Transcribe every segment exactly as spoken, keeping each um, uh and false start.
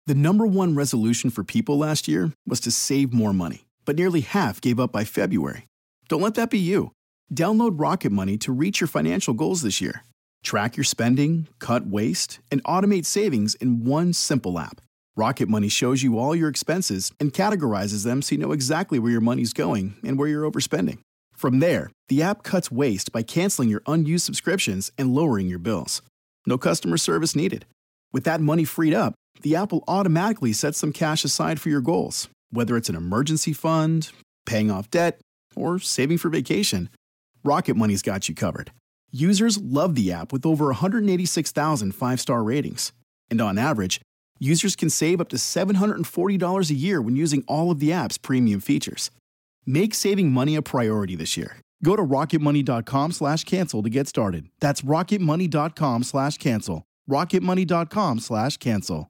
The number one resolution for people last year was to save more money, but nearly half gave up by February. Don't let that be you. Download Rocket Money to reach your financial goals this year. Track your spending, cut waste, and automate savings in one simple app. Rocket Money shows you all your expenses and categorizes them so you know exactly where your money's going and where you're overspending. From there, the app cuts waste by canceling your unused subscriptions and lowering your bills. No customer service needed. With that money freed up, the app will automatically set some cash aside for your goals, whether it's an emergency fund, paying off debt, or saving for vacation. Rocket Money's got you covered. Users love the app with over one hundred eighty-six thousand five-star ratings. And on average, users can save up to seven hundred forty dollars a year when using all of the app's premium features. Make saving money a priority this year. Go to rocketmoney.com slash cancel to get started. That's rocketmoney.com slash cancel. rocketmoney.com slash cancel.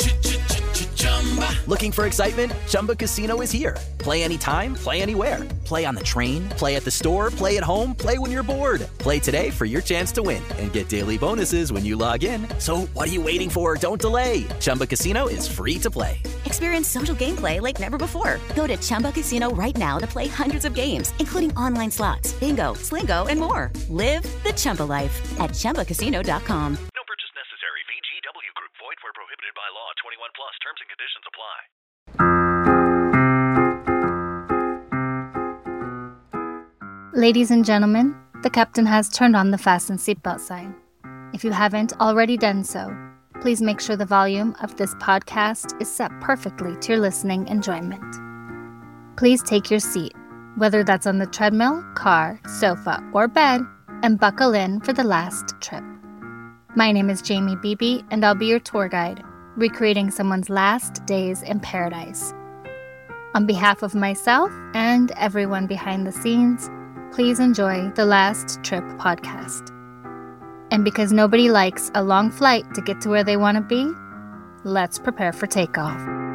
Looking for excitement? Chumba Casino is here. Play anytime, play anywhere. Play on the train, play at the store, play at home, play when you're bored. Play today for your chance to win and get daily bonuses when you log in. So what are you waiting for? Don't delay. Chumba Casino is free to play. Experience social gameplay like never before. Go to Chumba Casino right now to play hundreds of games, including online slots, bingo, Slingo, and more. Live the Chumba life at chumba casino dot com. No purchase necessary. V G W Group. Void where prohibited by law. twenty-one plus. Terms and conditions apply. Ladies and gentlemen, the captain has turned on the fasten seatbelt sign. If you haven't already done so, please make sure the volume of this podcast is set perfectly to your listening enjoyment. Please take your seat, whether that's on the treadmill, car, sofa, or bed, and buckle in for the last trip. My name is Jamie Beebe, and I'll be your tour guide, recreating someone's last days in paradise. On behalf of myself and everyone behind the scenes, please enjoy the Last Trip podcast. And because nobody likes a long flight to get to where they want to be, let's prepare for takeoff.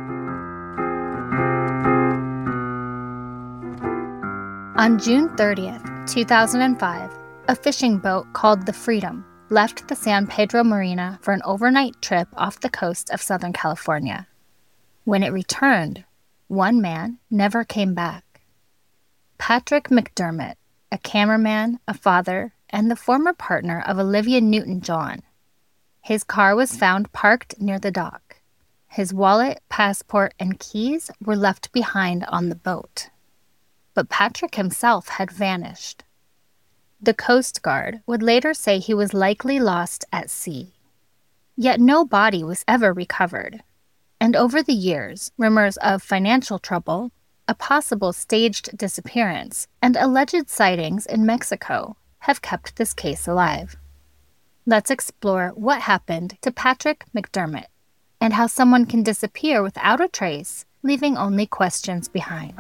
On June thirtieth, two thousand five, a fishing boat called the Freedom left the San Pedro Marina for an overnight trip off the coast of Southern California. When it returned, one man never came back. Patrick McDermott, a cameraman, a father, and the former partner of Olivia Newton-John. His car was found parked near the dock. His wallet, passport, and keys were left behind on the boat. But Patrick himself had vanished. The Coast Guard would later say he was likely lost at sea. Yet no body was ever recovered. And over the years, rumors of financial trouble, a possible staged disappearance, and alleged sightings in Mexico have kept this case alive. Let's explore what happened to Patrick McDermott and how someone can disappear without a trace, leaving only questions behind.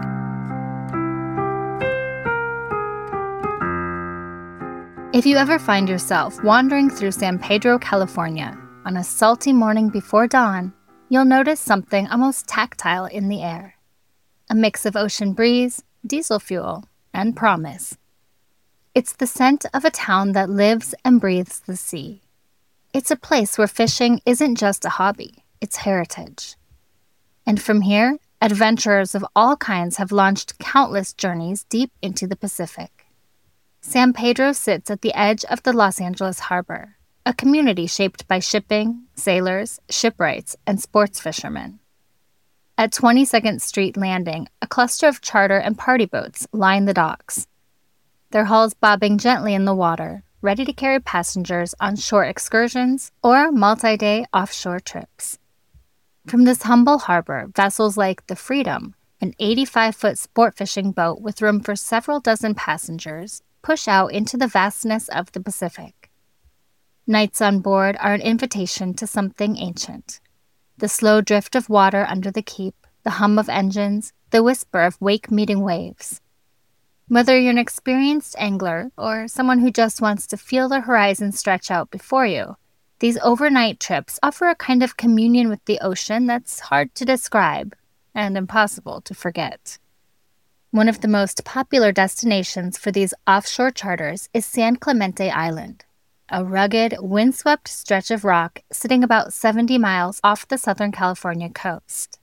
If you ever find yourself wandering through San Pedro, California, on a salty morning before dawn, you'll notice something almost tactile in the air. A mix of ocean breeze, diesel fuel, and promise. It's the scent of a town that lives and breathes the sea. It's a place where fishing isn't just a hobby, it's heritage. And from here, adventurers of all kinds have launched countless journeys deep into the Pacific. San Pedro sits at the edge of the Los Angeles harbor, a community shaped by shipping, sailors, shipwrights, and sports fishermen. At twenty-second Street Landing, a cluster of charter and party boats line the docks, their hulls bobbing gently in the water, ready to carry passengers on short excursions or multi-day offshore trips. From this humble harbor, vessels like the Freedom, an eighty-five-foot sport fishing boat with room for several dozen passengers, push out into the vastness of the Pacific. Nights on board are an invitation to something ancient. The slow drift of water under the keep, the hum of engines, the whisper of wake-meeting waves. Whether you're an experienced angler or someone who just wants to feel the horizon stretch out before you, these overnight trips offer a kind of communion with the ocean that's hard to describe and impossible to forget. One of the most popular destinations for these offshore charters is San Clemente Island. a rugged, windswept stretch of rock sitting about seventy miles off the Southern California coast.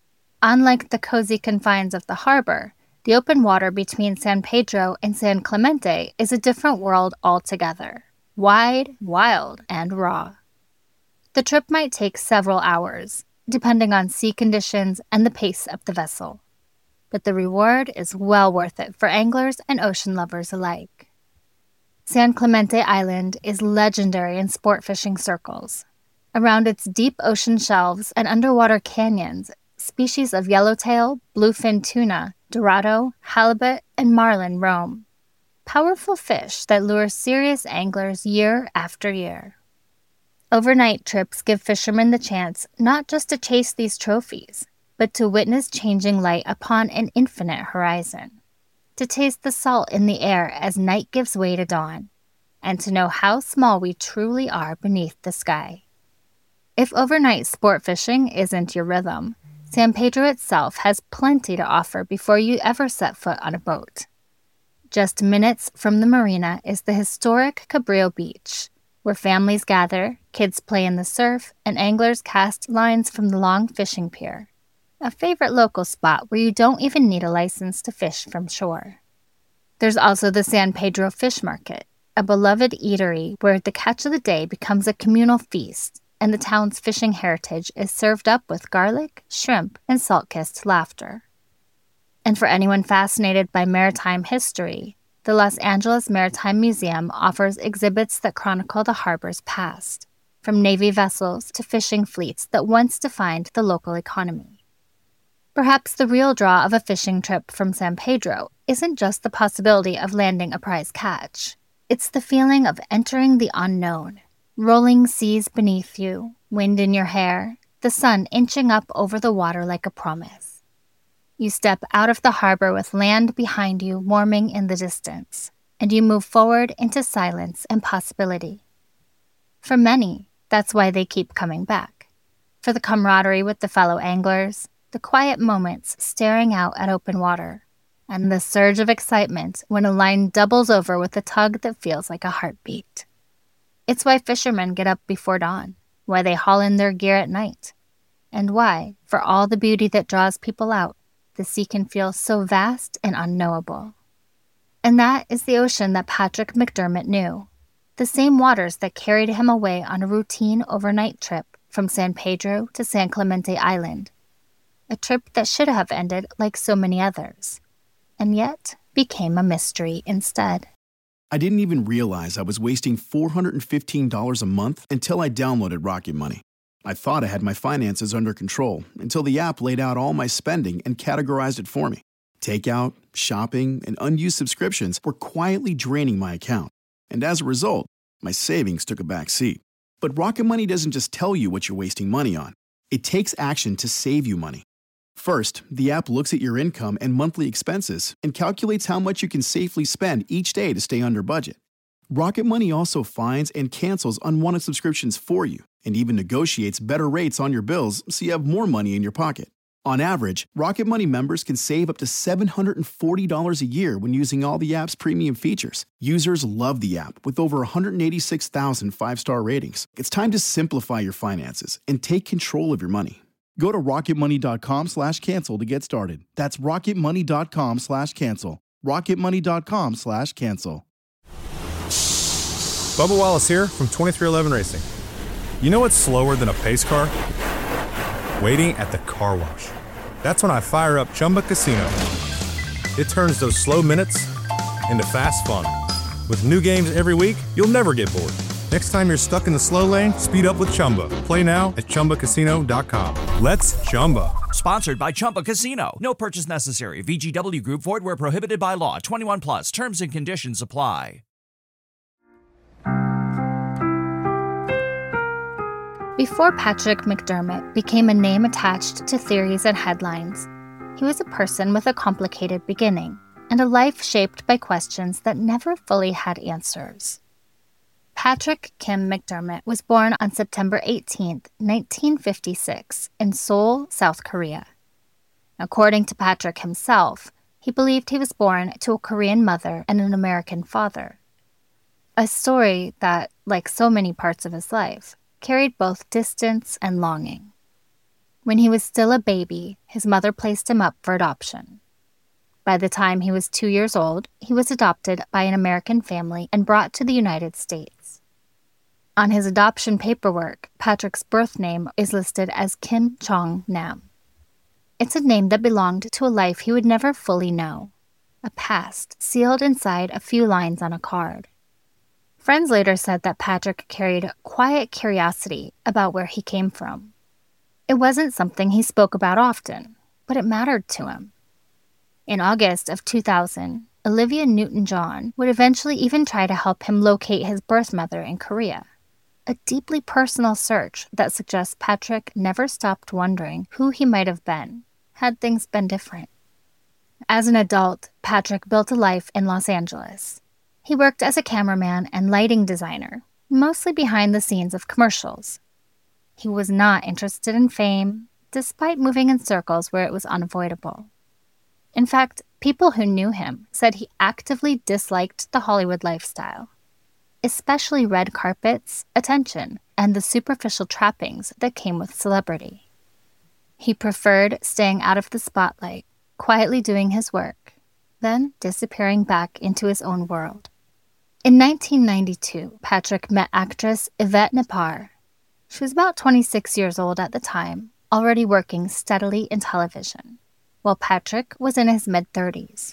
Unlike the cozy confines of the harbor, the open water between San Pedro and San Clemente is a different world altogether, wide, wild, and raw. The trip might take several hours, depending on sea conditions and the pace of the vessel. But the reward is well worth it for anglers and ocean lovers alike. San Clemente Island is legendary in sport fishing circles. Around its deep ocean shelves and underwater canyons, species of yellowtail, bluefin tuna, dorado, halibut, and marlin roam. Powerful fish that lure serious anglers year after year. Overnight trips give fishermen the chance not just to chase these trophies, but to witness changing light upon an infinite horizon, to taste the salt in the air as night gives way to dawn, and to know how small we truly are beneath the sky. If overnight sport fishing isn't your rhythm, San Pedro itself has plenty to offer before you ever set foot on a boat. Just minutes from the marina is the historic Cabrillo Beach, where families gather, kids play in the surf, and anglers cast lines from the long fishing pier, a favorite local spot where you don't even need a license to fish from shore. There's also the San Pedro Fish Market, a beloved eatery where the catch of the day becomes a communal feast, and the town's fishing heritage is served up with garlic, shrimp, and salt-kissed laughter. And for anyone fascinated by maritime history, the Los Angeles Maritime Museum offers exhibits that chronicle the harbor's past, from Navy vessels to fishing fleets that once defined the local economy. Perhaps the real draw of a fishing trip from San Pedro isn't just the possibility of landing a prize catch. It's the feeling of entering the unknown. Rolling seas beneath you, wind in your hair, the sun inching up over the water like a promise. You step out of the harbor with land behind you warming in the distance, and you move forward into silence and possibility. For many, that's why they keep coming back. For the camaraderie with the fellow anglers, the quiet moments staring out at open water, and the surge of excitement when a line doubles over with a tug that feels like a heartbeat. It's why fishermen get up before dawn, why they haul in their gear at night, and why, for all the beauty that draws people out, the sea can feel so vast and unknowable. And that is the ocean that Patrick McDermott knew, the same waters that carried him away on a routine overnight trip from San Pedro to San Clemente Island, a trip that should have ended like so many others, and yet became a mystery instead. I didn't even realize I was wasting four hundred fifteen dollars a month until I downloaded Rocket Money. I thought I had my finances under control until the app laid out all my spending and categorized it for me. Takeout, shopping, and unused subscriptions were quietly draining my account. And as a result, my savings took a back seat. But Rocket Money doesn't just tell you what you're wasting money on. It takes action to save you money. First, the app looks at your income and monthly expenses and calculates how much you can safely spend each day to stay under budget. Rocket Money also finds and cancels unwanted subscriptions for you and even negotiates better rates on your bills so you have more money in your pocket. On average, Rocket Money members can save up to seven hundred forty dollars a year when using all the app's premium features. Users love the app with over one hundred eighty-six thousand five-star ratings. It's time to simplify your finances and take control of your money. Go to rocketmoney.com slash cancel to get started. That's rocketmoney.com slash cancel. rocketmoney.com slash cancel. Bubba Wallace here from twenty-three eleven Racing. You know what's slower than a pace car? Waiting at the car wash. That's when I fire up Chumba Casino. It turns those slow minutes into fast fun. With new games every week, you'll never get bored. Next time you're stuck in the slow lane, speed up with Chumba. Play now at chumba casino dot com. Let's Chumba. Sponsored by Chumba Casino. No purchase necessary. V G W Group. Void where prohibited by law. twenty-one plus. Terms and conditions apply. Before Patrick McDermott became a name attached to theories and headlines, he was a person with a complicated beginning and a life shaped by questions that never fully had answers. Patrick Kim McDermott was born on September eighteenth, nineteen fifty-six, in Seoul, South Korea. According to Patrick himself, he believed he was born to a Korean mother and an American father. A story that, like so many parts of his life, carried both distance and longing. When he was still a baby, his mother placed him up for adoption. By the time he was two years old, he was adopted by an American family and brought to the United States. On his adoption paperwork, Patrick's birth name is listed as Kim Chong Nam. It's a name that belonged to a life he would never fully know, a past sealed inside a few lines on a card. Friends later said that Patrick carried quiet curiosity about where he came from. It wasn't something he spoke about often, but it mattered to him. In August of two thousand, Olivia Newton-John would eventually even try to help him locate his birth mother in Korea, a deeply personal search that suggests Patrick never stopped wondering who he might have been had things been different. As an adult, Patrick built a life in Los Angeles. He worked as a cameraman and lighting designer, mostly behind the scenes of commercials. He was not interested in fame, despite moving in circles where it was unavoidable. In fact, people who knew him said he actively disliked the Hollywood lifestyle, especially red carpets, attention, and the superficial trappings that came with celebrity. He preferred staying out of the spotlight, quietly doing his work, then disappearing back into his own world. In nineteen ninety-two, Patrick met actress Yvette Nepar. She was about twenty-six years old at the time, already working steadily in television, while Patrick was in his mid-thirties.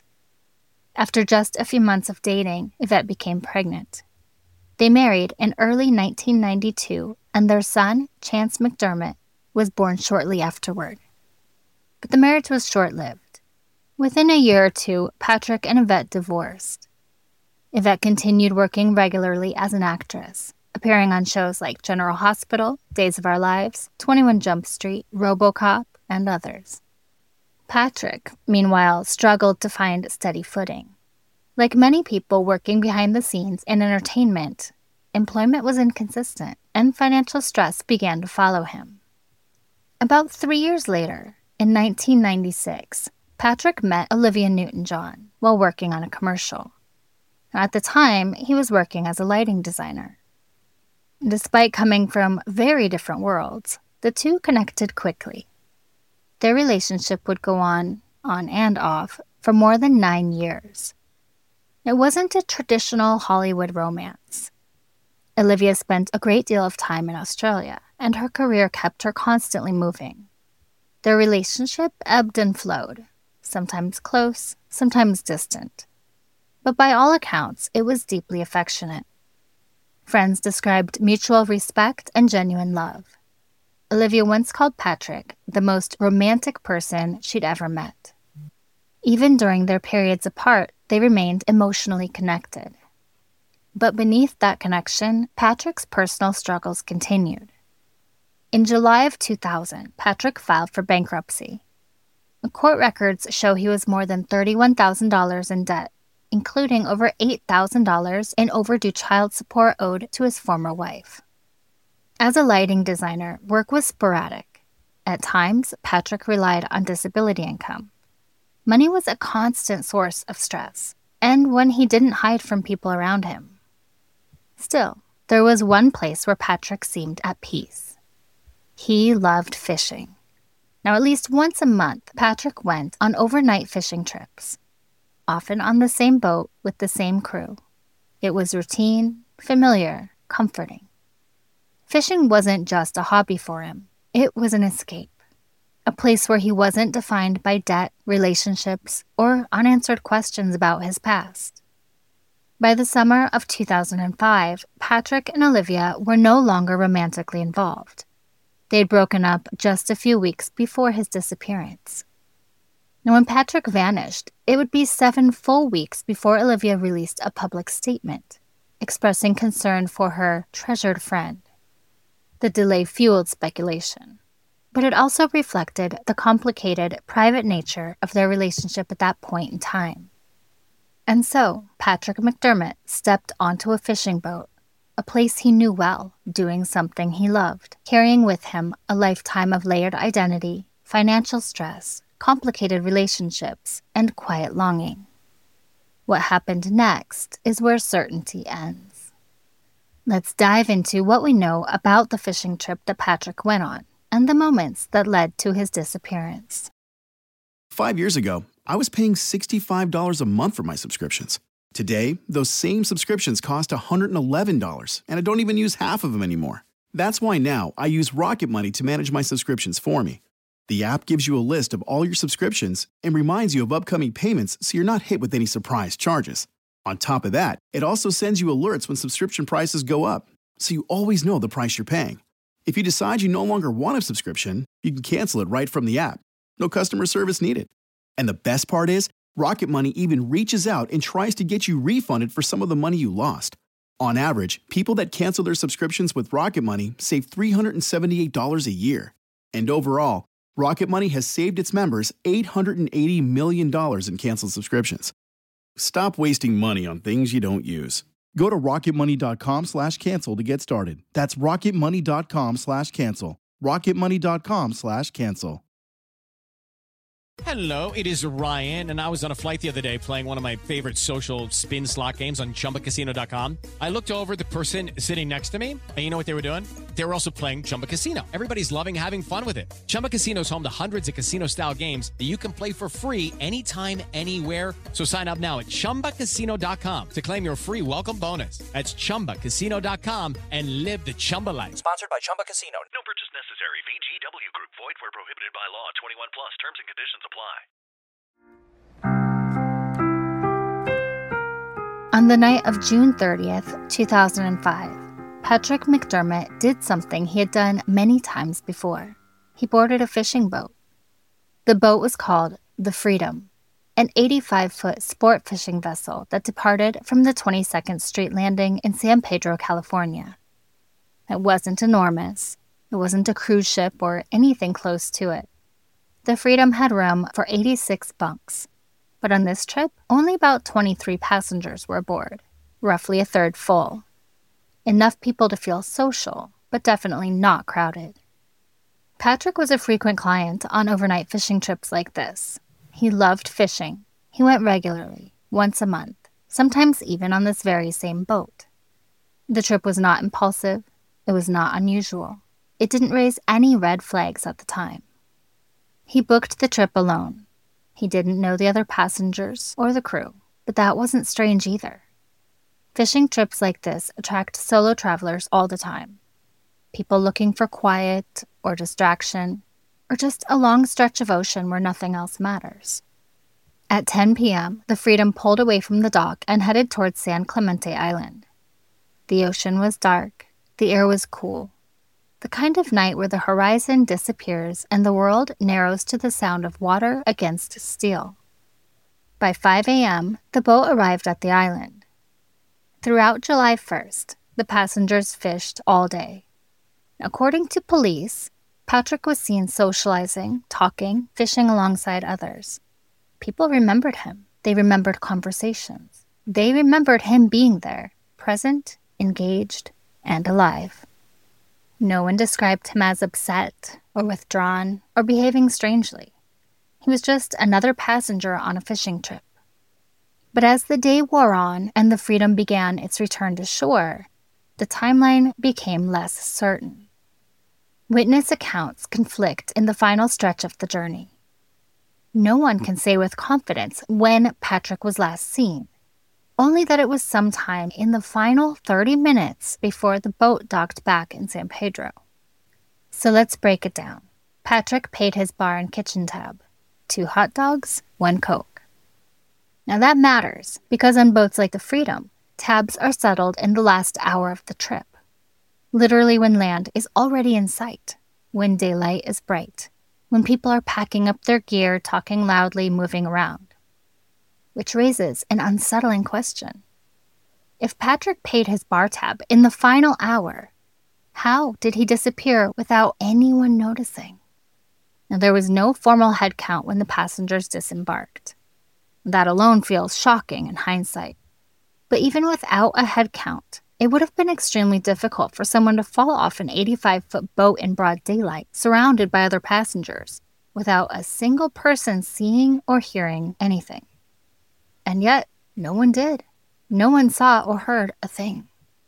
After just a few months of dating, Yvette became pregnant. They married in early nineteen ninety-two, and their son, Chance McDermott, was born shortly afterward. But the marriage was short-lived. Within a year or two, Patrick and Yvette divorced. Yvette continued working regularly as an actress, appearing on shows like General Hospital, Days of Our Lives, twenty-one Jump Street, RoboCop, and others. Patrick, meanwhile, struggled to find steady footing. Like many people working behind the scenes in entertainment, employment was inconsistent, and financial stress began to follow him. About three years later, in nineteen ninety-six, Patrick met Olivia Newton-John while working on a commercial. At the time, he was working as a lighting designer. Despite coming from very different worlds, the two connected quickly. Their relationship would go on, on and off, for more than nine years. It wasn't a traditional Hollywood romance. Olivia spent a great deal of time in Australia, and her career kept her constantly moving. Their relationship ebbed and flowed, sometimes close, sometimes distant. But by all accounts, it was deeply affectionate. Friends described mutual respect and genuine love. Olivia once called Patrick the most romantic person she'd ever met. Even during their periods apart, they remained emotionally connected. But beneath that connection, Patrick's personal struggles continued. In July of two thousand, Patrick filed for bankruptcy. The court records show he was more than thirty-one thousand dollars in debt, including over eight thousand dollars in overdue child support owed to his former wife. As a lighting designer, work was sporadic. At times, Patrick relied on disability income. Money was a constant source of stress, and one he didn't hide from people around him. Still, there was one place where Patrick seemed at peace. He loved fishing. Now, at least once a month, Patrick went on overnight fishing trips, often on the same boat with the same crew. It was routine, familiar, comforting. Fishing wasn't just a hobby for him. It was an escape, a place where he wasn't defined by debt, relationships, or unanswered questions about his past. By the summer of two thousand five, Patrick and Olivia were no longer romantically involved. They'd broken up just a few weeks before his disappearance. Now, when Patrick vanished, it would be seven full weeks before Olivia released a public statement, expressing concern for her treasured friend. The delay fueled speculation, but it also reflected the complicated, private nature of their relationship at that point in time. And so, Patrick McDermott stepped onto a fishing boat, a place he knew well, doing something he loved, carrying with him a lifetime of layered identity, financial stress, complicated relationships, and quiet longing. What happened next is where certainty ends. Let's dive into what we know about the fishing trip that Patrick went on and the moments that led to his disappearance. Five years ago, I was paying sixty-five dollars a month for my subscriptions. Today, those same subscriptions cost one hundred eleven dollars, and I don't even use half of them anymore. That's why now I use Rocket Money to manage my subscriptions for me. The app gives you a list of all your subscriptions and reminds you of upcoming payments so you're not hit with any surprise charges. On top of that, it also sends you alerts when subscription prices go up, so you always know the price you're paying. If you decide you no longer want a subscription, you can cancel it right from the app. No customer service needed. And the best part is, Rocket Money even reaches out and tries to get you refunded for some of the money you lost. On average, people that cancel their subscriptions with Rocket Money save three hundred seventy-eight dollars a year. And overall, Rocket Money has saved its members eight hundred eighty million dollars in canceled subscriptions. Stop wasting money on things you don't use. Go to rocketmoney.com slash cancel to get started. That's rocketmoney.com slash cancel. rocketmoney.com slash cancel. Hello, it is Ryan, and I was on a flight the other day playing one of my favorite social spin slot games on chumba casino dot com. I looked over at the person sitting next to me, and you know what they were doing? They were also playing Chumba Casino. Everybody's loving having fun with it. Chumba Casino is home to hundreds of casino-style games that you can play for free anytime, anywhere. So sign up now at chumba casino dot com to claim your free welcome bonus. That's chumba casino dot com and live the Chumba life. Sponsored by Chumba Casino. No purchase necessary. V G W Group. Void where prohibited by law. twenty-one plus. Terms and conditions apply. On the night of June thirtieth, two thousand five, Patrick McDermott did something he had done many times before. He boarded a fishing boat. The boat was called the Freedom, an eighty-five-foot sport fishing vessel that departed from the twenty-second Street landing in San Pedro, California. It wasn't enormous. It wasn't a cruise ship or anything close to it. The Freedom had room for eighty-six bunks, but on this trip, only about twenty-three passengers were aboard, roughly a third full. Enough people to feel social, but definitely not crowded. Patrick was a frequent client on overnight fishing trips like this. He loved fishing. He went regularly, once a month, sometimes even on this very same boat. The trip was not impulsive. It was not unusual. It didn't raise any red flags at the time. He booked the trip alone. He didn't know the other passengers or the crew, but that wasn't strange either. Fishing trips like this attract solo travelers all the time. People looking for quiet or distraction, or just a long stretch of ocean where nothing else matters. At ten p.m., the Freedom pulled away from the dock and headed towards San Clemente Island. The ocean was dark. The air was cool. The kind of night where the horizon disappears and the world narrows to the sound of water against steel. By five a.m., the boat arrived at the island. Throughout July first, the passengers fished all day. According to police, Patrick was seen socializing, talking, fishing alongside others. People remembered him. They remembered conversations. They remembered him being there, present, engaged, and alive. No one described him as upset or withdrawn or behaving strangely. He was just another passenger on a fishing trip. But as the day wore on and the Freedom began its return to shore, the timeline became less certain. Witness accounts conflict in the final stretch of the journey. No one can say with confidence when Patrick was last seen, only that it was sometime in the final thirty minutes before the boat docked back in San Pedro. So let's break it down. Patrick paid his bar and kitchen tab. Two hot dogs, one Coke. Now that matters, because on boats like the Freedom, tabs are settled in the last hour of the trip. Literally when land is already in sight, when daylight is bright, when people are packing up their gear, talking loudly, moving around. Which raises an unsettling question. If Patrick paid his bar tab in the final hour, how did he disappear without anyone noticing? Now, there was no formal head count when the passengers disembarked. That alone feels shocking in hindsight. But even without a head count, it would have been extremely difficult for someone to fall off an eighty-five-foot boat in broad daylight, surrounded by other passengers, without a single person seeing or hearing anything. And yet, no one did. No one saw or heard a thing.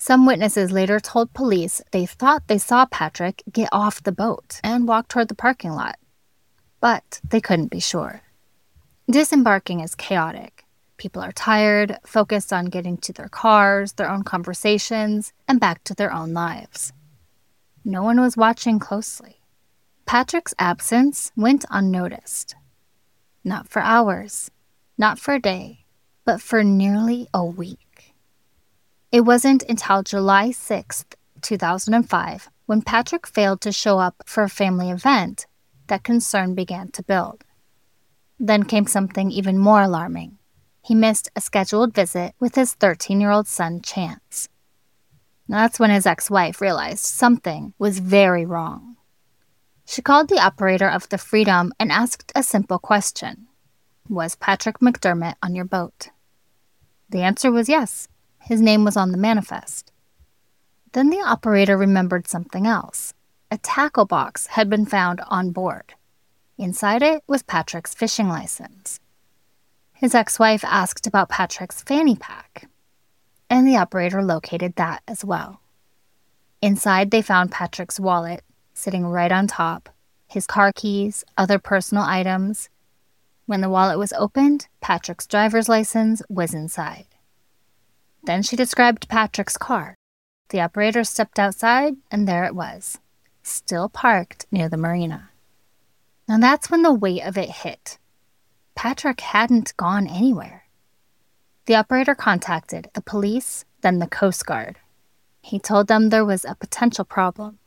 Some witnesses later told police they thought they saw Patrick get off the boat and walk toward the parking lot, but they couldn't be sure. Disembarking is chaotic. People are tired, focused on getting to their cars, their own conversations, and back to their own lives. No one was watching closely. Patrick's absence went unnoticed. Not for hours, not for a day, but for nearly a week. It wasn't until July sixth, two thousand five, when Patrick failed to show up for a family event, that concern began to build. Then came something even more alarming. He missed a scheduled visit with his thirteen-year-old son, Chance. Now, that's when his ex-wife realized something was very wrong. She called the operator of the Freedom and asked a simple question. Was Patrick McDermott on your boat? The answer was yes. His name was on the manifest. Then the operator remembered something else. A tackle box had been found on board. Inside it was Patrick's fishing license. His ex-wife asked about Patrick's fanny pack, and the operator located that as well. Inside, they found Patrick's wallet, sitting right on top, his car keys, other personal items. When the wallet was opened, Patrick's driver's license was inside. Then she described Patrick's car. The operator stepped outside, and there it was, still parked near the marina. Now that's when the weight of it hit. Patrick hadn't gone anywhere. The operator contacted the police, then the Coast Guard. He told them there was a potential problem.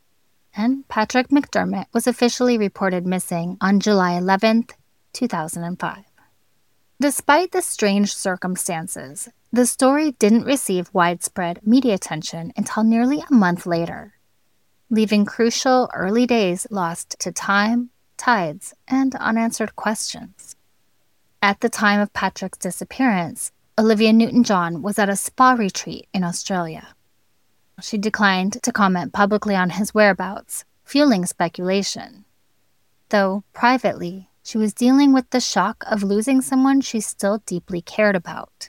And Patrick McDermott was officially reported missing on July eleventh, two thousand five. Despite the strange circumstances, the story didn't receive widespread media attention until nearly a month later, leaving crucial early days lost to time, tides, and unanswered questions. At the time of Patrick's disappearance, Olivia Newton-John was at a spa retreat in Australia. She declined to comment publicly on his whereabouts, fueling speculation. Though, privately, she was dealing with the shock of losing someone she still deeply cared about.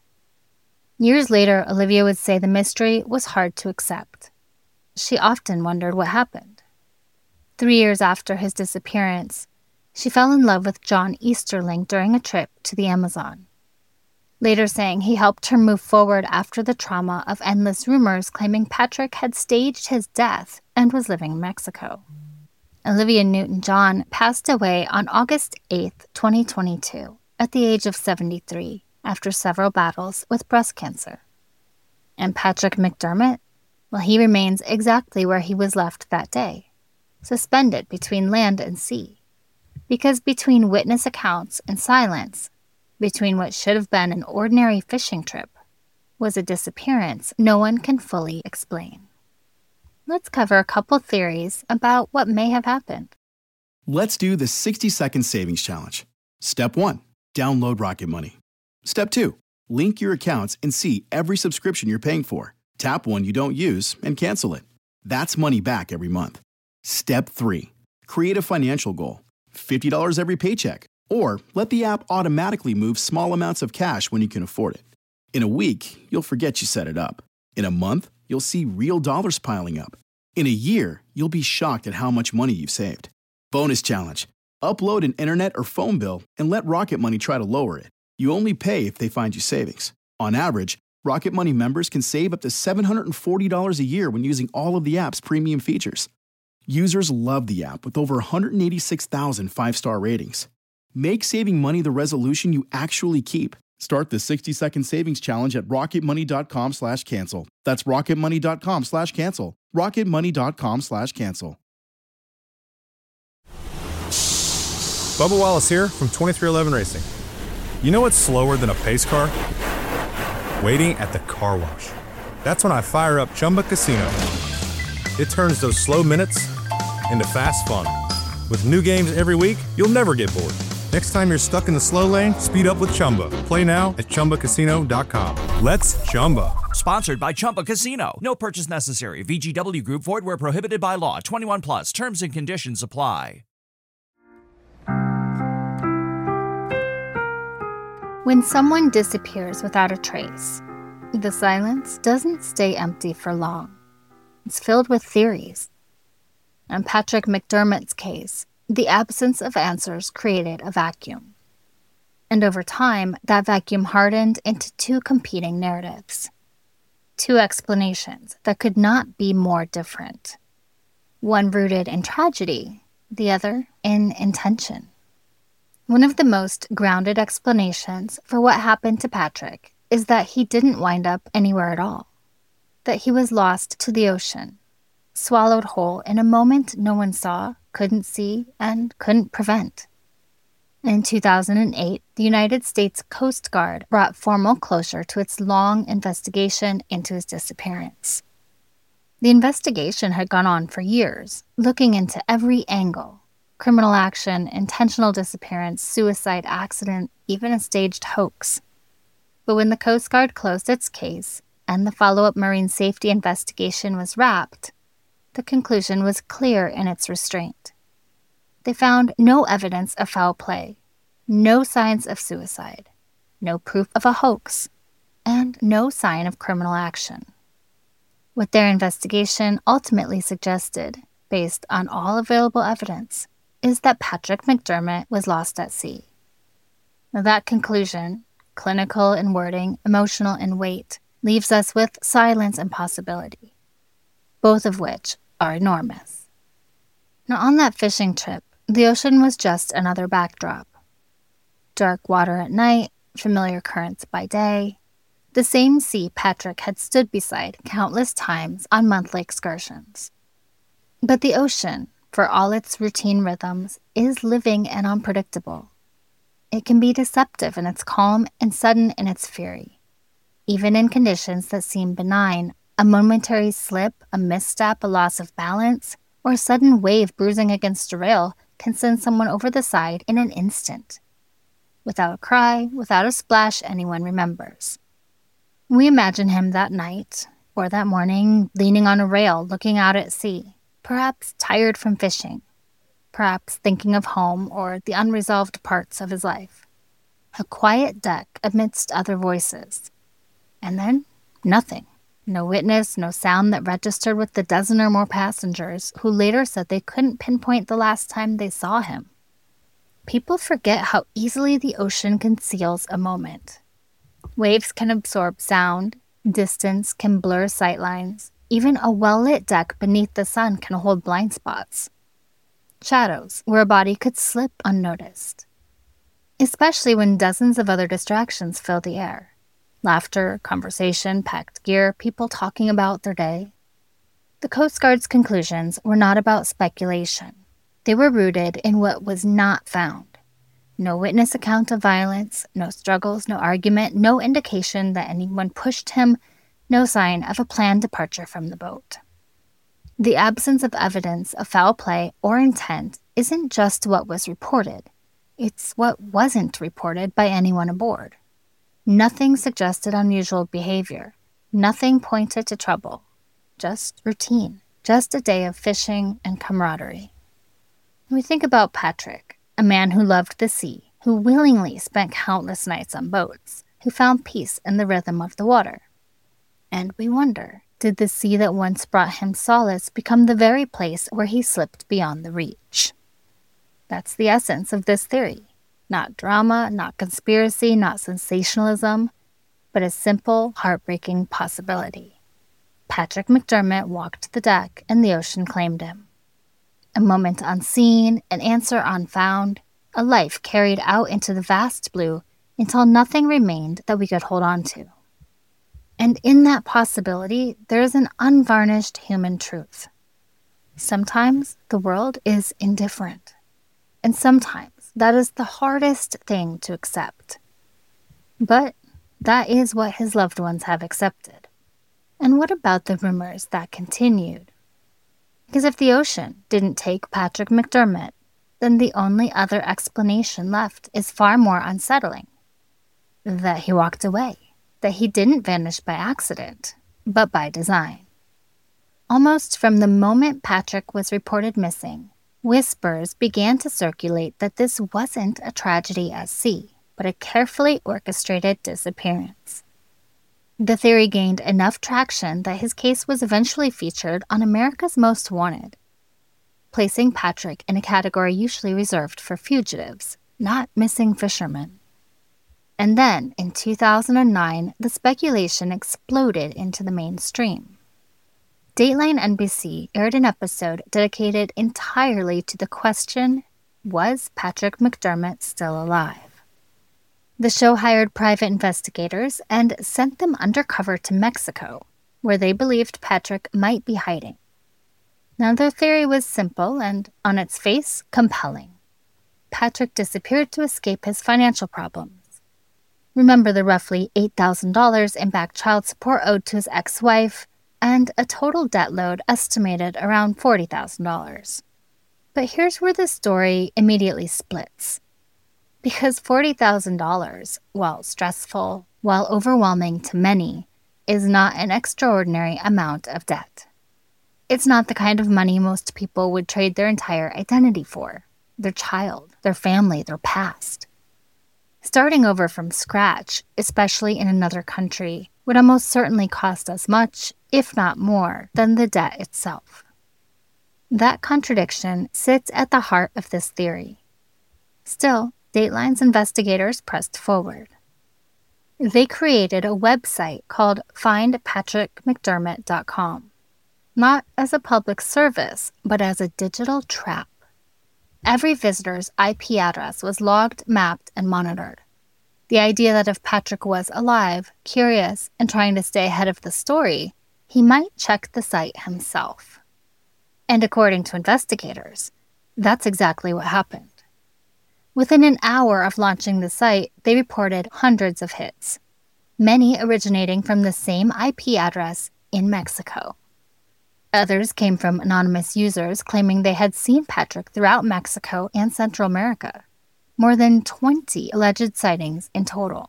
Years later, Olivia would say the mystery was hard to accept. She often wondered what happened. Three years after his disappearance, she fell in love with John Easterling during a trip to the Amazon, later saying he helped her move forward after the trauma of endless rumors claiming Patrick had staged his death and was living in Mexico. Olivia Newton-John passed away on August eighth, twenty twenty-two, at the age of seventy-three, after several battles with breast cancer. And Patrick McDermott? Well, he remains exactly where he was left that day, suspended between land and sea. Because between witness accounts and silence, between what should have been an ordinary fishing trip, was a disappearance no one can fully explain. Let's cover a couple theories about what may have happened. Let's do the sixty-second savings challenge. Step one, download Rocket Money. Step two, link your accounts and see every subscription you're paying for. Tap one you don't use and cancel it. That's money back every month. Step three, create a financial goal. fifty dollars every paycheck. Or let the app automatically move small amounts of cash when you can afford it. In a week, you'll forget you set it up. In a month, you'll see real dollars piling up. In a year, you'll be shocked at how much money you've saved. Bonus challenge. Upload an internet or phone bill and let Rocket Money try to lower it. You only pay if they find you savings. On average, Rocket Money members can save up to seven hundred forty dollars a year when using all of the app's premium features. Users love the app with over one hundred eighty-six thousand five-star ratings. Make saving money the resolution you actually keep. Start the sixty-second savings challenge at rocketmoney.com slash cancel. That's rocketmoney.com slash cancel. rocketmoney.com slash cancel. Bubba Wallace here from twenty-three eleven Racing. You know what's slower than a pace car? Waiting at the car wash. That's when I fire up Chumba Casino. It turns those slow minutes into fast fun. With new games every week, you'll never get bored. Next time you're stuck in the slow lane, speed up with Chumba. Play now at chumba casino dot com. Let's Chumba. Sponsored by Chumba Casino. No purchase necessary. V G W Group. Void where prohibited by law. twenty-one plus. Terms and conditions apply. When someone disappears without a trace, The silence doesn't stay empty for long. It's filled with theories. In Patrick McDermott's case, the absence of answers created a vacuum. And over time, that vacuum hardened into two competing narratives. Two explanations that could not be more different. One rooted in tragedy, the other in intention. One of the most grounded explanations for what happened to Patrick is that he didn't wind up anywhere at all. That he was lost to the ocean, swallowed whole in a moment no one saw, couldn't see, and couldn't prevent. In two thousand eight, the United States Coast Guard brought formal closure to its long investigation into his disappearance. The investigation had gone on for years, looking into every angle: criminal action, intentional disappearance, suicide, accident, even a staged hoax. But when the Coast Guard closed its case and the follow-up marine safety investigation was wrapped, the conclusion was clear in its restraint. They found no evidence of foul play, no signs of suicide, no proof of a hoax, and no sign of criminal action. What their investigation ultimately suggested, based on all available evidence, is that Patrick McDermott was lost at sea. Now, that conclusion, clinical in wording, emotional in weight, leaves us with silence and possibility, both of which are enormous. Now, on that fishing trip, the ocean was just another backdrop. Dark water at night, familiar currents by day, the same sea Patrick had stood beside countless times on monthly excursions. But the ocean, for all its routine rhythms, is living and unpredictable. It can be deceptive in its calm and sudden in its fury. Even in conditions that seem benign, a momentary slip, a misstep, a loss of balance, or a sudden wave bruising against a rail can send someone over the side in an instant. Without a cry, without a splash anyone remembers. We imagine him that night, or that morning, leaning on a rail, looking out at sea, perhaps tired from fishing, perhaps thinking of home or the unresolved parts of his life. A quiet deck amidst other voices. And then, nothing. No witness, no sound that registered with the dozen or more passengers who later said they couldn't pinpoint the last time they saw him. People forget how easily the ocean conceals a moment. Waves can absorb sound, distance can blur sightlines, even a well-lit deck beneath the sun can hold blind spots. Shadows where a body could slip unnoticed. Especially when dozens of other distractions fill the air. Laughter, conversation, packed gear, people talking about their day. The Coast Guard's conclusions were not about speculation. They were rooted in what was not found. No witness account of violence, no struggles, no argument, no indication that anyone pushed him, no sign of a planned departure from the boat. The absence of evidence of foul play or intent isn't just what was reported. It's what wasn't reported by anyone aboard. Nothing suggested unusual behavior. Nothing pointed to trouble. Just routine. Just a day of fishing and camaraderie. We think about Patrick, a man who loved the sea, who willingly spent countless nights on boats, who found peace in the rhythm of the water. And we wonder, did the sea that once brought him solace become the very place where he slipped beyond the reach? That's the essence of this theory. Not drama, not conspiracy, not sensationalism, but a simple, heartbreaking possibility. Patrick McDermott walked the deck and the ocean claimed him. A moment unseen, an answer unfound, a life carried out into the vast blue until nothing remained that we could hold on to. And in that possibility, there is an unvarnished human truth. Sometimes the world is indifferent, and sometimes that is the hardest thing to accept. But that is what his loved ones have accepted. And what about the rumors that continued? Because if the ocean didn't take Patrick McDermott, then the only other explanation left is far more unsettling. That he walked away. That he didn't vanish by accident, but by design. Almost from the moment Patrick was reported missing, whispers began to circulate that this wasn't a tragedy at sea, but a carefully orchestrated disappearance. The theory gained enough traction that his case was eventually featured on America's Most Wanted, placing Patrick in a category usually reserved for fugitives, not missing fishermen. And then, in two thousand nine, the speculation exploded into the mainstream. Dateline N B C aired an episode dedicated entirely to the question, was Patrick McDermott still alive? The show hired private investigators and sent them undercover to Mexico, where they believed Patrick might be hiding. Now, their theory was simple and, on its face, compelling. Patrick disappeared to escape his financial problems. Remember the roughly eight thousand dollars in back child support owed to his ex-wife, and a total debt load estimated around forty thousand dollars. But here's where the story immediately splits. Because forty thousand dollars, while stressful, while overwhelming to many, is not an extraordinary amount of debt. It's not the kind of money most people would trade their entire identity for, their child, their family, their past. Starting over from scratch, especially in another country, would almost certainly cost as much, if not more, than the debt itself. That contradiction sits at the heart of this theory. Still, Dateline's investigators pressed forward. They created a website called find patrick mcdermott dot com, not as a public service, but as a digital trap. Every visitor's I P address was logged, mapped, and monitored. The idea that if Patrick was alive, curious, and trying to stay ahead of the story, he might check the site himself. And according to investigators, that's exactly what happened. Within an hour of launching the site, they reported hundreds of hits, many originating from the same I P address in Mexico. Others came from anonymous users claiming they had seen Patrick throughout Mexico and Central America. More than twenty alleged sightings in total.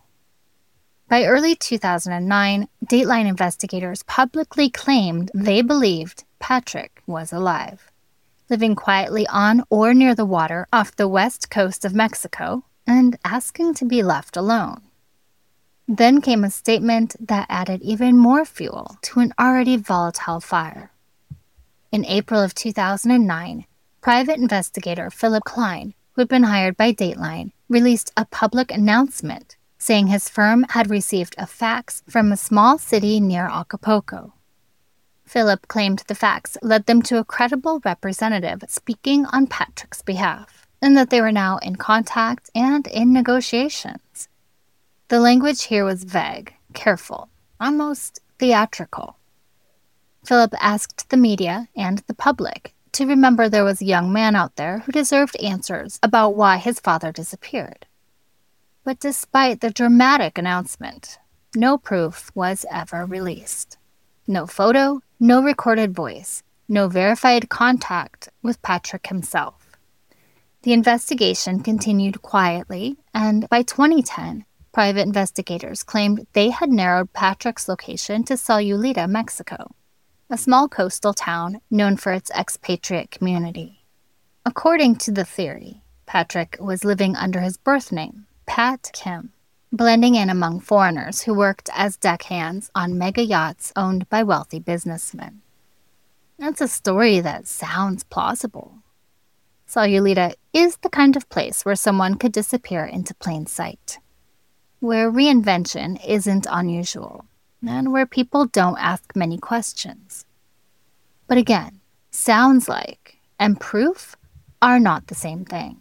By early two thousand nine, Dateline investigators publicly claimed they believed Patrick was alive, living quietly on or near the water off the west coast of Mexico and asking to be left alone. Then came a statement that added even more fuel to an already volatile fire. In April of two thousand nine, private investigator Philip Klein, who had been hired by Dateline, released a public announcement saying his firm had received a fax from a small city near Acapulco. Philip claimed the fax led them to a credible representative speaking on Patrick's behalf, and that they were now in contact and in negotiations. The language here was vague, careful, almost theatrical. Philip asked the media and the public to remember there was a young man out there who deserved answers about why his father disappeared. But despite the dramatic announcement, no proof was ever released. No photo, no recorded voice, no verified contact with Patrick himself. The investigation continued quietly, and by twenty ten, private investigators claimed they had narrowed Patrick's location to Sayulita, Mexico, a small coastal town known for its expatriate community. According to the theory, Patrick was living under his birth name, Pat Kim, blending in among foreigners who worked as deckhands on mega yachts owned by wealthy businessmen. That's a story that sounds plausible. Sayulita is the kind of place where someone could disappear into plain sight, where reinvention isn't unusual, and where people don't ask many questions. But again, sounds like and proof are not the same thing.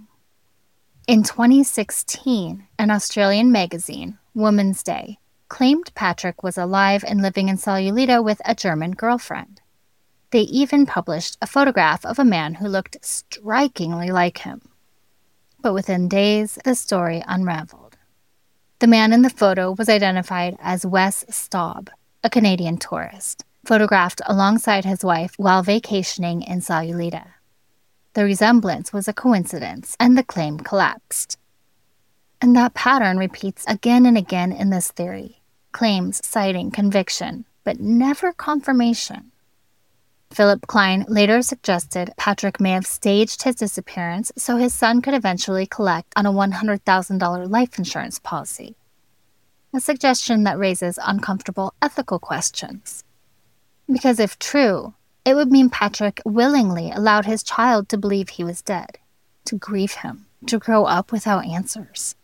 In twenty sixteen, an Australian magazine, Woman's Day, claimed Patrick was alive and living in Sayulita with a German girlfriend. They even published a photograph of a man who looked strikingly like him. But within days, the story unraveled. The man in the photo was identified as Wes Staub, a Canadian tourist, photographed alongside his wife while vacationing in Sayulita. The resemblance was a coincidence, and the claim collapsed. And that pattern repeats again and again in this theory. Claims citing conviction, but never confirmation. Philip Klein later suggested Patrick may have staged his disappearance so his son could eventually collect on a one hundred thousand dollars life insurance policy. a suggestion that raises uncomfortable ethical questions. Because if true, it would mean Patrick willingly allowed his child to believe he was dead, to grieve him, to grow up without answers.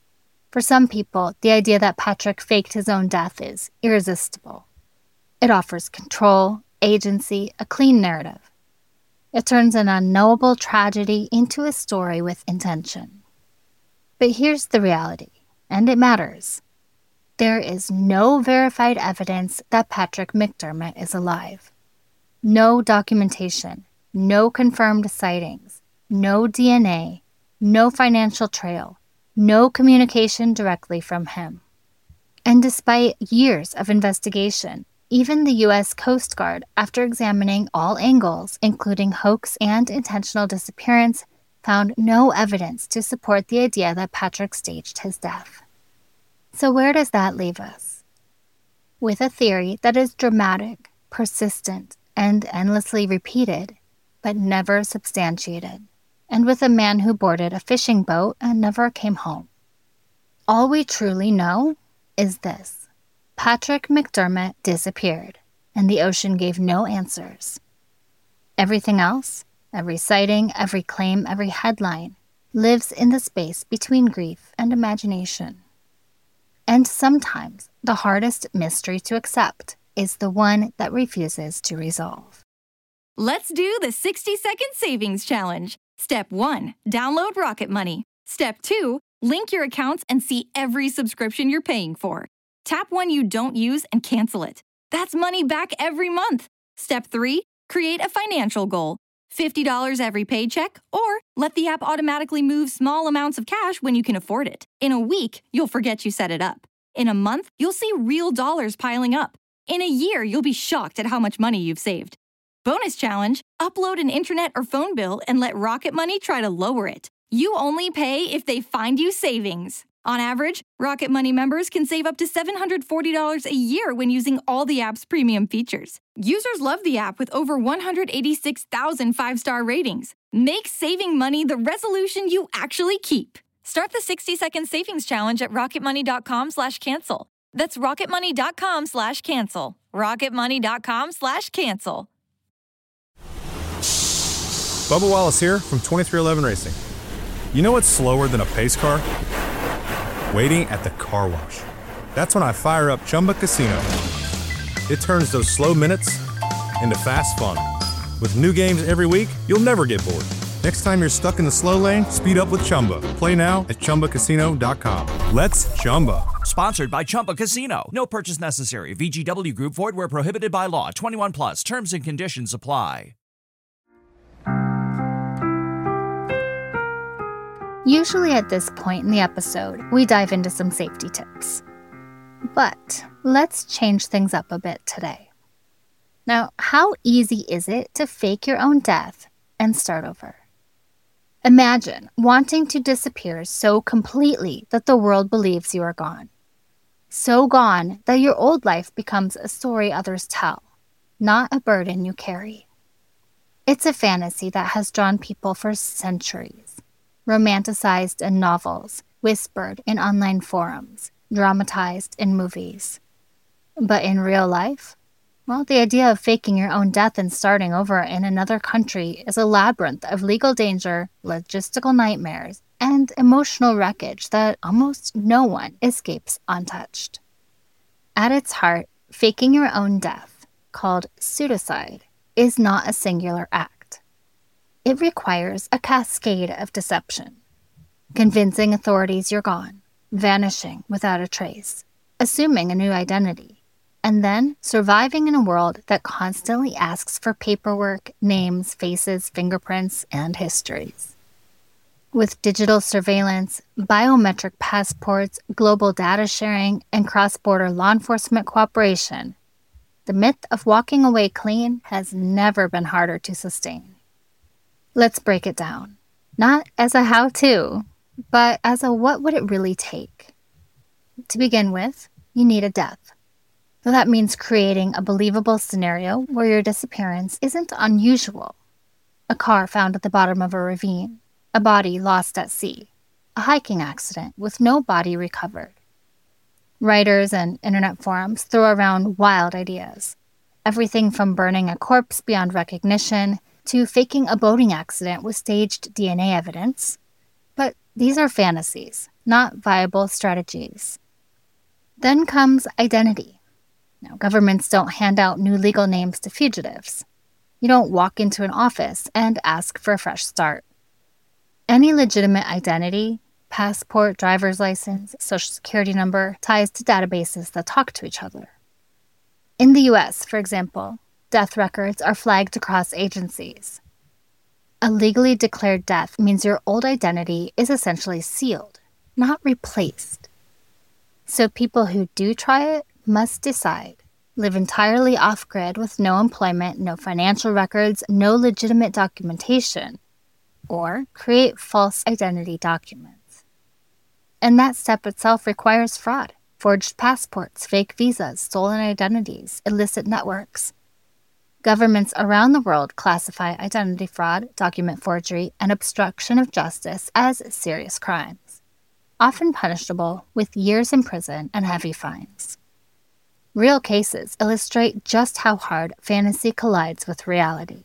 For some people, the idea that Patrick faked his own death is irresistible. It offers control, agency, a clean narrative. It turns an unknowable tragedy into a story with intention. But here's the reality, and it matters. There is no verified evidence that Patrick McDermott is alive. No documentation, no confirmed sightings, no D N A, no financial trail, no communication directly from him. And despite years of investigation, even the U S Coast Guard, after examining all angles, including hoax and intentional disappearance, found no evidence to support the idea that Patrick staged his death. So where does that leave us? With a theory that is dramatic, persistent, and endlessly repeated, but never substantiated, and with a man who boarded a fishing boat and never came home. All we truly know is this: Patrick McDermott disappeared, and the ocean gave no answers. Everything else, every sighting, every claim, every headline, lives in the space between grief and imagination. And sometimes the hardest mystery to accept is the one that refuses to resolve. Let's do the sixty-second savings challenge. Step one, download Rocket Money. Step two, link your accounts and see every subscription you're paying for. Tap one you don't use and cancel it. That's money back every month. Step three, create a financial goal. fifty dollars every paycheck, or let the app automatically move small amounts of cash when you can afford it. In a week, you'll forget you set it up. In a month, you'll see real dollars piling up. In a year, you'll be shocked at how much money you've saved. Bonus challenge, upload an internet or phone bill and let Rocket Money try to lower it. You only pay if they find you savings. On average, Rocket Money members can save up to seven hundred forty dollars a year when using all the app's premium features. Users love the app with over one hundred eighty-six thousand five-star ratings. Make saving money the resolution you actually keep. Start the sixty-second savings challenge at rocketmoney.com slash cancel. That's rocketmoney.com slash cancel. rocketmoney.com slash cancel. Bubba Wallace here from twenty-three eleven Racing. You know what's slower than a pace car? Waiting at the car wash. That's when I fire up Chumba Casino. It turns those slow minutes into fast fun. With new games every week, you'll never get bored. Next time you're stuck in the slow lane, speed up with Chumba. Play now at chumba casino dot com. Let's Chumba. Sponsored by Chumba Casino. No purchase necessary. V G W Group. Void where prohibited by law. twenty-one plus. Terms and conditions apply. Usually at this point in the episode, we dive into some safety tips. But let's change things up a bit today. Now, how easy is it to fake your own death and start over? Imagine wanting to disappear so completely that the world believes you are gone. So gone that your old life becomes a story others tell, not a burden you carry. It's a fantasy that has drawn people for centuries. Romanticized in novels, whispered in online forums, dramatized in movies. But in real life, well, the idea of faking your own death and starting over in another country is a labyrinth of legal danger, logistical nightmares, and emotional wreckage that almost no one escapes untouched. At its heart, faking your own death, called pseudocide, is not a singular act. It requires a cascade of deception. Convincing authorities you're gone, vanishing without a trace, assuming a new identity, and then surviving in a world that constantly asks for paperwork, names, faces, fingerprints, and histories. With digital surveillance, biometric passports, global data sharing, and cross-border law enforcement cooperation, the myth of walking away clean has never been harder to sustain. Let's break it down, not as a how-to, but as a what would it really take. To begin with, you need a death. So that means creating a believable scenario where your disappearance isn't unusual. A car found at the bottom of a ravine, a body lost at sea, a hiking accident with no body recovered. Writers and internet forums throw around wild ideas. Everything from burning a corpse beyond recognition to faking a boating accident with staged D N A evidence. But these are fantasies, not viable strategies. Then comes identity. Now, governments don't hand out new legal names to fugitives. You don't walk into an office and ask for a fresh start. Any legitimate identity, passport, driver's license, social security number, ties to databases that talk to each other. In the U S, for example, death records are flagged across agencies. A legally declared death means your old identity is essentially sealed, not replaced. So people who do try it must decide. Live entirely off-grid with no employment, no financial records, no legitimate documentation, or create false identity documents. And that step itself requires fraud. Forged passports, fake visas, stolen identities, illicit networks. Governments around the world classify identity fraud, document forgery, and obstruction of justice as serious crimes, often punishable with years in prison and heavy fines. Real cases illustrate just how hard fantasy collides with reality.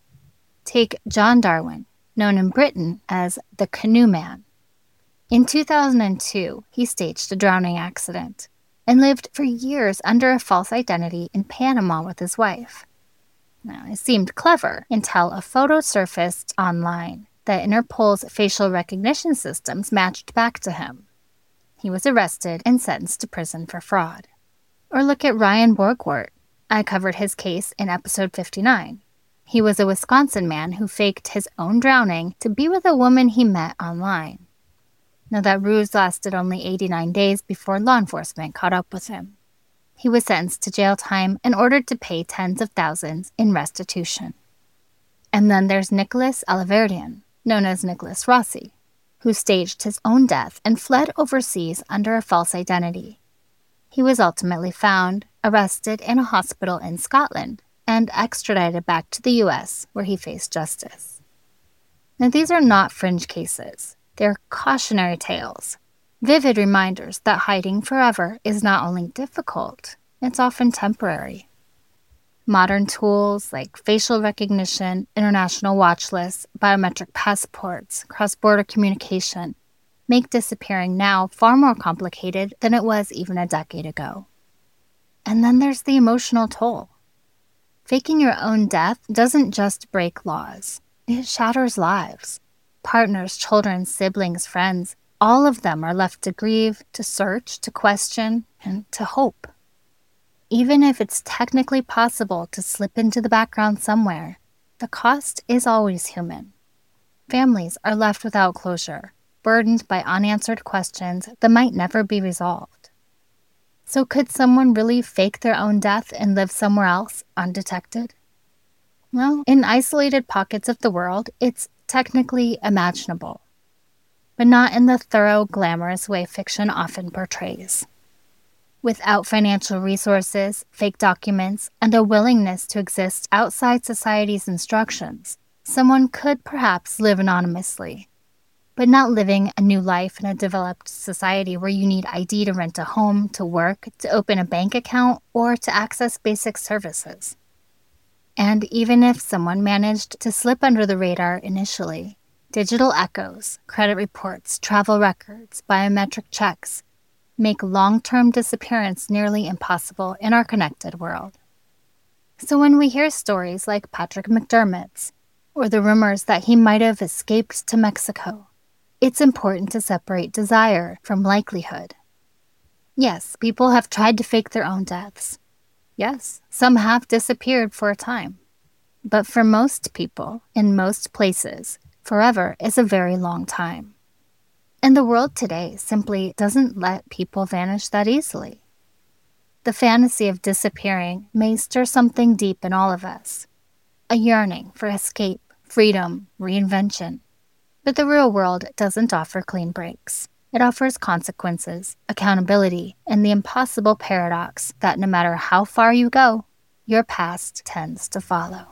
Take John Darwin, known in Britain as the Canoe Man. In two thousand two, he staged a drowning accident and lived for years under a false identity in Panama with his wife. Now, it seemed clever until a photo surfaced online that Interpol's facial recognition systems matched back to him. He was arrested and sentenced to prison for fraud. Or look at Ryan Borgwart. I covered his case in episode fifty-nine. He was a Wisconsin man who faked his own drowning to be with a woman he met online. Now, that ruse lasted only eighty-nine days before law enforcement caught up with him. He was sentenced to jail time and ordered to pay tens of thousands in restitution. And then there's Nicholas Alaverdian, known as Nicholas Rossi, who staged his own death and fled overseas under a false identity. He was ultimately found, arrested in a hospital in Scotland, and extradited back to the U S, where he faced justice. Now, these are not fringe cases. They're cautionary tales, vivid reminders that hiding forever is not only difficult, it's often temporary. Modern tools like facial recognition, international watch lists, biometric passports, cross-border communication make disappearing now far more complicated than it was even a decade ago. And then there's the emotional toll. Faking your own death doesn't just break laws, it shatters lives. Partners, children, siblings, friends, all of them are left to grieve, to search, to question, and to hope. Even if it's technically possible to slip into the background somewhere, the cost is always human. Families are left without closure, burdened by unanswered questions that might never be resolved. So could someone really fake their own death and live somewhere else undetected? Well, in isolated pockets of the world, it's technically imaginable, but not in the thorough, glamorous way fiction often portrays. Without financial resources, fake documents, and a willingness to exist outside society's instructions, someone could perhaps live anonymously, but not living a new life in a developed society where you need I D to rent a home, to work, to open a bank account, or to access basic services. And even if someone managed to slip under the radar initially, digital echoes, credit reports, travel records, biometric checks make long-term disappearance nearly impossible in our connected world. So when we hear stories like Patrick McDermott's, or the rumors that he might have escaped to Mexico, it's important to separate desire from likelihood. Yes, people have tried to fake their own deaths. Yes, some have disappeared for a time. But for most people, in most places, forever is a very long time. And the world today simply doesn't let people vanish that easily. The fantasy of disappearing may stir something deep in all of us, a yearning for escape, freedom, reinvention. But the real world doesn't offer clean breaks. It offers consequences, accountability, and the impossible paradox that no matter how far you go, your past tends to follow.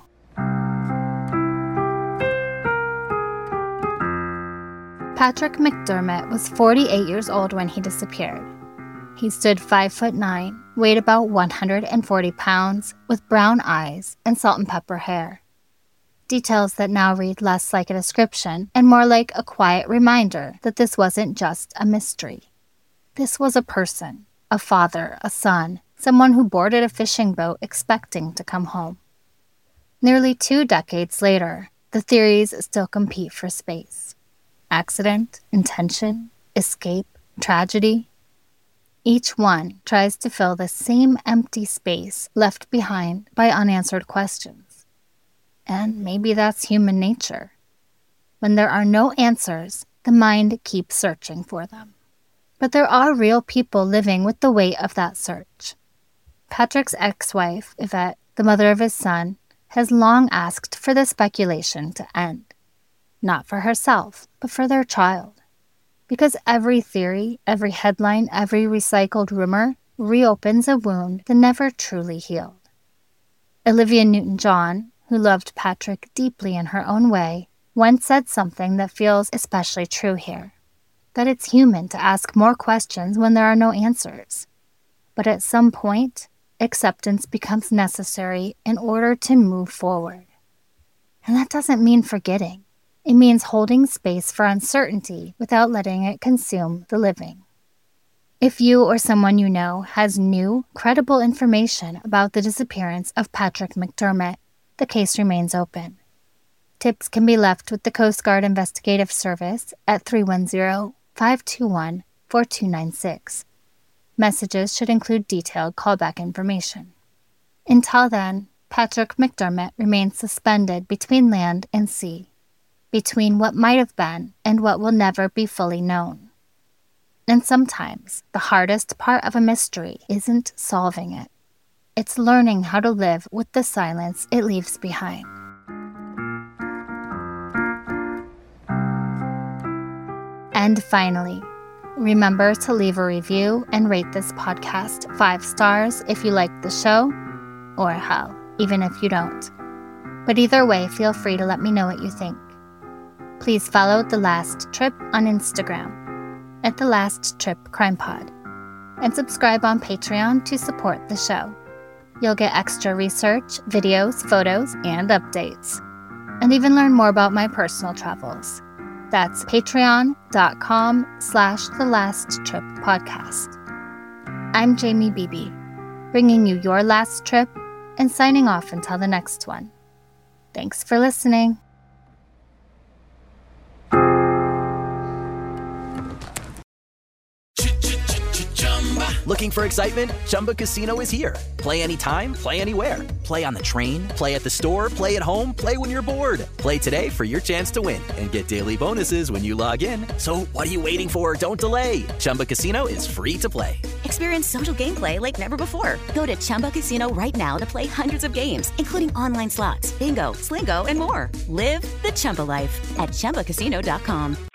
Patrick McDermott was forty-eight years old when he disappeared. He stood five foot nine, weighed about one hundred forty pounds, with brown eyes and salt and pepper hair. Details that now read less like a description and more like a quiet reminder that this wasn't just a mystery. This was a person, a father, a son, someone who boarded a fishing boat expecting to come home. Nearly two decades later, the theories still compete for space. Accident, intention, escape, tragedy. Each one tries to fill the same empty space left behind by unanswered questions. And maybe that's human nature. When there are no answers, the mind keeps searching for them. But there are real people living with the weight of that search. Patrick's ex-wife, Yvette, the mother of his son, has long asked for the speculation to end. Not for herself, but for their child. Because every theory, every headline, every recycled rumor reopens a wound that never truly healed. Olivia Newton-John, who loved Patrick deeply in her own way, once said something that feels especially true here. That it's human to ask more questions when there are no answers. But at some point, acceptance becomes necessary in order to move forward. And that doesn't mean forgetting. It means holding space for uncertainty without letting it consume the living. If you or someone you know has new, credible information about the disappearance of Patrick McDermott, the case remains open. Tips can be left with the Coast Guard Investigative Service at three one zero, five two one, four two nine six. Messages should include detailed callback information. Until then, Patrick McDermott remains suspended between land and sea, between what might have been and what will never be fully known. And sometimes, the hardest part of a mystery isn't solving it. It's learning how to live with the silence it leaves behind. And finally, remember to leave a review and rate this podcast five stars if you like the show, or hell, even if you don't. But either way, feel free to let me know what you think. Please follow The Last Trip on Instagram at The Last Trip Crime Pod, and subscribe on Patreon to support the show. You'll get extra research, videos, photos, and updates, and even learn more about my personal travels. That's patreon.com slash The Last Trip Podcast. I'm Jamie Beebe, bringing you your last trip and signing off until the next one. Thanks for listening. Looking for excitement? Chumba Casino is here. Play anytime, play anywhere. Play on the train, play at the store, play at home, play when you're bored. Play today for your chance to win and get daily bonuses when you log in. So what are you waiting for? Don't delay. Chumba Casino is free to play. Experience social gameplay like never before. Go to Chumba Casino right now to play hundreds of games, including online slots, bingo, Slingo, and more. Live the Chumba life at Chumba Casino dot com.